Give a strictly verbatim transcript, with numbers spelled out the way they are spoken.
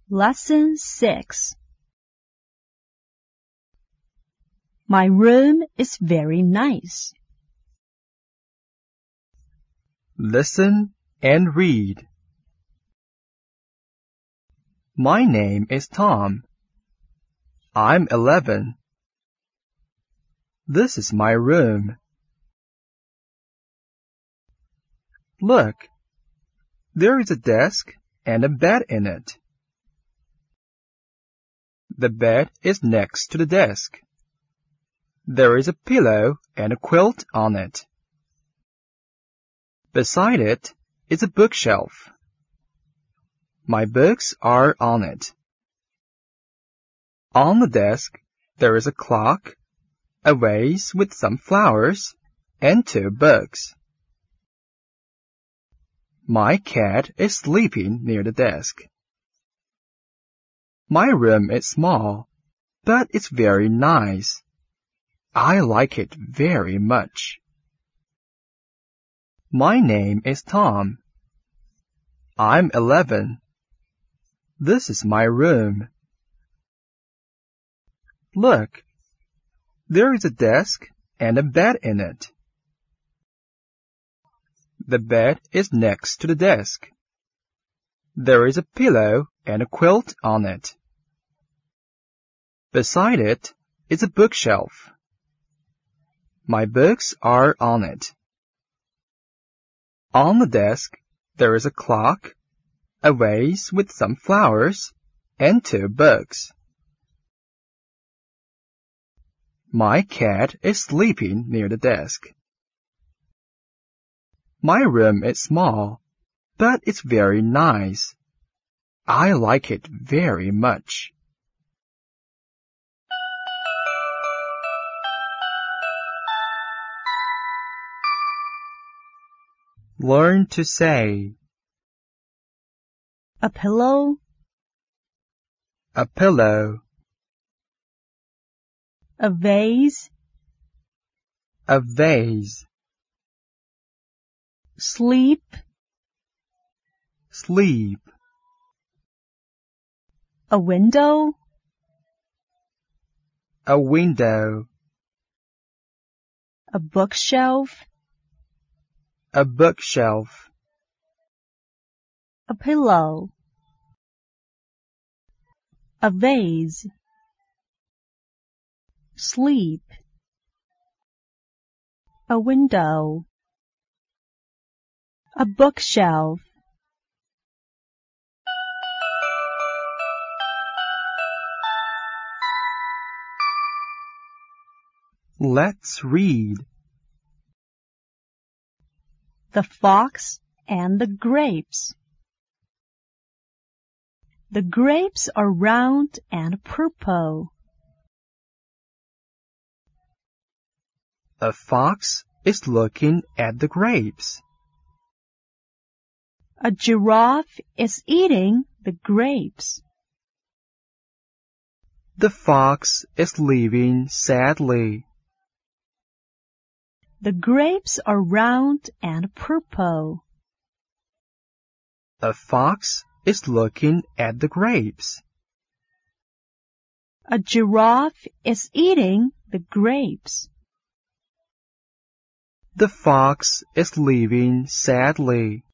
Lesson six. My room is very nice. Listen and read. My name is Tom. I'm eleven. This is my room. Look, there is a desk and a bed in it. The bed is next to the desk. There is a pillow and a quilt on it. Beside it is a bookshelf. My books are on it. On the desk, there is a clock, a vase with some flowers, and two books. My cat is sleeping near the desk. My room is small, but it's very nice. I like it very much. My name is Tom. I'm eleven. This is my room. Look, there is a desk and a bed in it. The bed is next to the desk. There is a pillow and a quilt on it. Beside it is a bookshelf. My books are on it. On the desk, there is a clock, a vase with some flowers, and two books. My cat is sleeping near the desk. My room is small, but it's very nice. I like it very much. Learn to say A pillow, a pillow, a vase, a vase, sleep, sleep, a window, a window, a bookshelf, a bookshelf, a pillow, a vase, sleep, a window, a bookshelf. Let's read. The fox and the grapes. The grapes are round and purple. A fox is looking at the grapes. A giraffe is eating the grapes. The fox is leaving sadly. The grapes are round and purple. A fox is looking at the grapes. A giraffe is eating the grapes. The fox is leaving sadly.